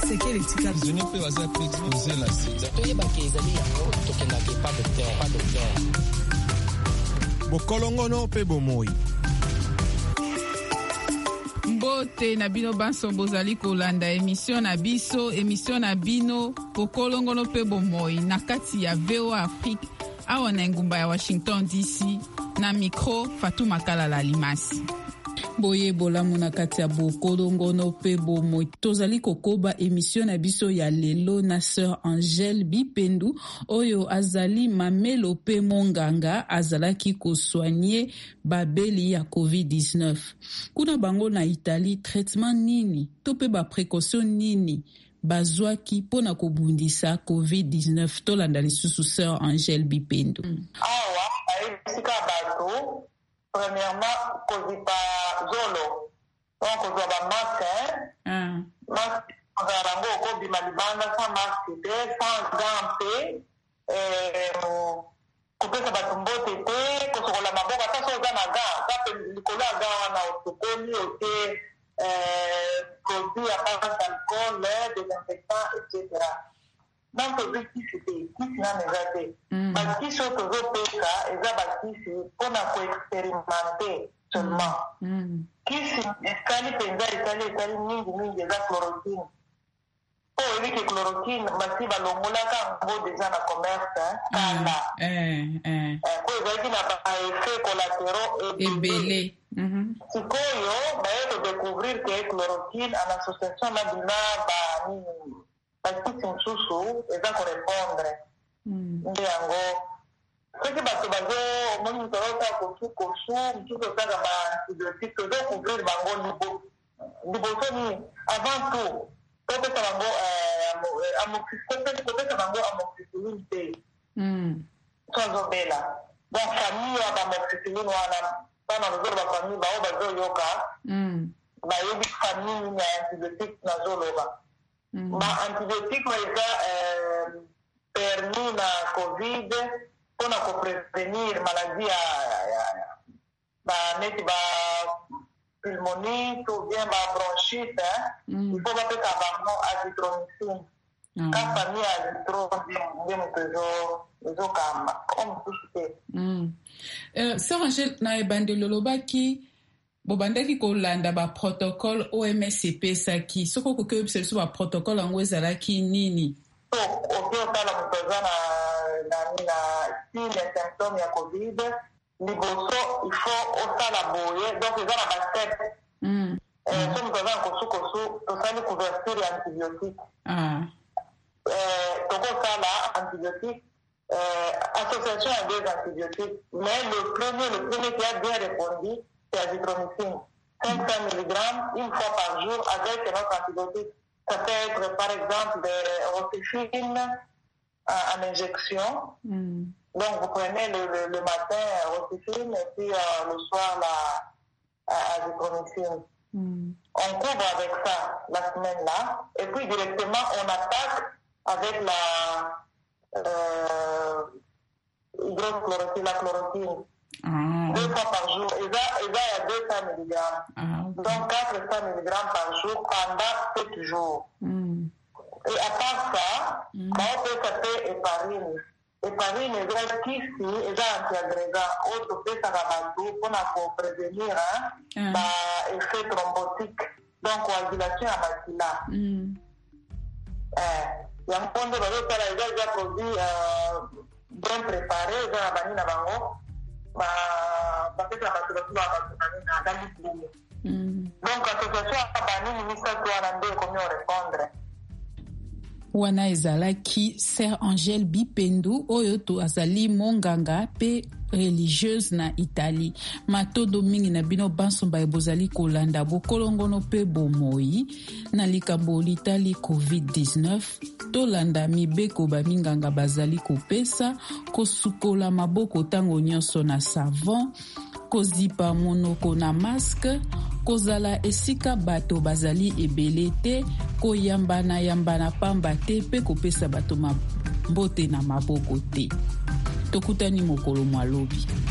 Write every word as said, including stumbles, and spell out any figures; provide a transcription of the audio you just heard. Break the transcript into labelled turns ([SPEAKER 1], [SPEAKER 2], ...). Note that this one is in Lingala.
[SPEAKER 1] sekele tika
[SPEAKER 2] zone pe baza pe exposer la sida
[SPEAKER 3] toyeba ke ezali yango tokendaka epa docteur pas docteur
[SPEAKER 4] bokolongono pe bomoi.
[SPEAKER 5] mbote na bino banso bozali kolanda emission na biso emission na bino bokolongono pe bomoi na kati ya V O A Afrique awa na engumba ya Washington D C na micro Fatou Makala Limasi. Boye bolamu na kati ya bokolongono pe bomoi tozali kokoba emission na biso ya lelo na sœur Angèle Bipendu oyo azali mamelo pe monganga azalaki kosoigner babeli ya covid dix-neuf. Kuna bango na Italie traitement nini to pe ba précaution nini bazwaki pona kobundisa covid dix-neuf tolanda lisusu sœur Angèle Bipendu.
[SPEAKER 6] Mm. Awa ayisika bato premièrement kozipa zolo donc kozwa ba masque hein masque ngarango ko bima libanda sans masque te sans gants te eh kopesa bato mbote te kosokola maboko ata soza na gants tape likolo ya gants wana otokoli ote eh produit à base d'alcool désinfectant et cetera donc objectif était kisi na nezate bakisi oyo tozopesa eza bakisi mpona koexperimente seulement kisi esali mpenza esali esali mingi mingi eza chloroquine oyo oyebiki chloroquine basi balongolaka yango deja na commerce kala po ezalaki na baeffet collatéraux ebele sikoyo baye kodécouvrir ke chloroquine en association na bina banini bakisi mosusu eza korépondre nde yango soki bato bazo omoni moto azosala kosu kosu mosusu osaka baantibiotique tozocouvrir bango liboso nini avant tout topesa bango kopesa bango amoxicilline te so azobela donc famille ya bamoxicilline wana mpana lozolo bafamille bao bazoyoka bayebi famille nini ya antibiotique nazoloba ba-antibiotique eza permis na covid mpona koprevenir maladie ya baneti ba pulmonite ou bien ba bronchite il faut bapesa bango azithromycine ka famille azithro nde moto ezokamba o mosusu te.
[SPEAKER 5] Sœur Angèle na ebandeli olobaki bobandaki kolanda baprotocole O M S epesaki soki okoki oyebisa biso baprotocole yango ezalaki nini?
[SPEAKER 6] oki otala moto aza na style ya symptôme ya covid liboso il faut osala boye donc eza na bastep so moto aza na kosukosu tosali couverture ya antibiotique tokosala antibiotique association ya deux antibiotiques mais le premier le premier qui a bien répondu c'est azithromycine cinq cents milligrammes une fois par jour avec notre antibiotique. Ça peut être par exemple des rotifine en injection. Mm. Donc vous prenez le, le, le matin rotifine et puis euh, le soir la azithromycine. Mm. On couvre avec ça la semaine là et puis directement on attaque avec la euh, hydrochloroquine, la chloroquine. Ah. Deux fois par jour. Et là, il y a deux cents milligrammes. Ah, okay. Donc quatre cents milligrammes par jour pendant sept jours. Mm. Et à part ça, mm. on peut taper héparine. Héparine est un kisi, est un antiagrégant. Autre peut s'abattre pour prévenir hein, ah. l'effet thrombotique. Donc, coagulation à maxilla. Mm. Il y a un point de valeur qui a déjà produit euh, bien préparé, il y a un banni à bango. Ba bapesa bato bato babatunani na libumu donc association ya banini misato wana nde ekomi orépondre
[SPEAKER 5] wana ezalaki Sœur Angèle Bipendu oyo to azali monganga pe religieuse na Italie. Matondo mingi na bino bansomba ebozali kolanda bokolongono pe bomoi na likambo l'Italie covid dix-neuf tolanda mibeko baminganga bazali kopesa kosukola maboko tango nyonso na savon kozipa monoko na masque kozala esika bato bazali ebele te koyambana yambana pamba te pe kopesa bato mbote na maboko te. Tokutani mokolo mwalobi.